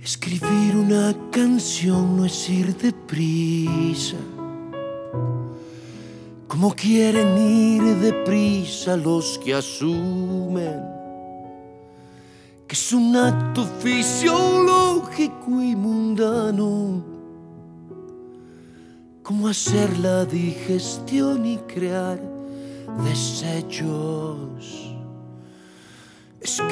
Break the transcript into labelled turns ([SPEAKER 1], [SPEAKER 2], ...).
[SPEAKER 1] Escribir una canción no es ir deprisa, como quieren ir deprisa los que asumen que es un acto fisiológico y mundano, como hacer la digestión y crear desechos.